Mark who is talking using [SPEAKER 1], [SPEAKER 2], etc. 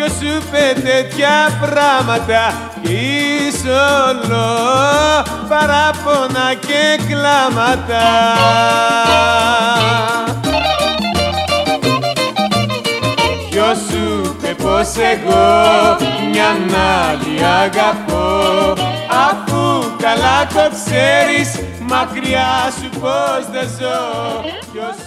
[SPEAKER 1] Ποιος σου είπε τέτοια πράγματα και είσαι όλο παράπονα και κλάματα. Ποιος σου είπε πως εγώ μια άλλη αγαπώ, αφού καλά το ξέρεις μακριά σου πως δεν ζω.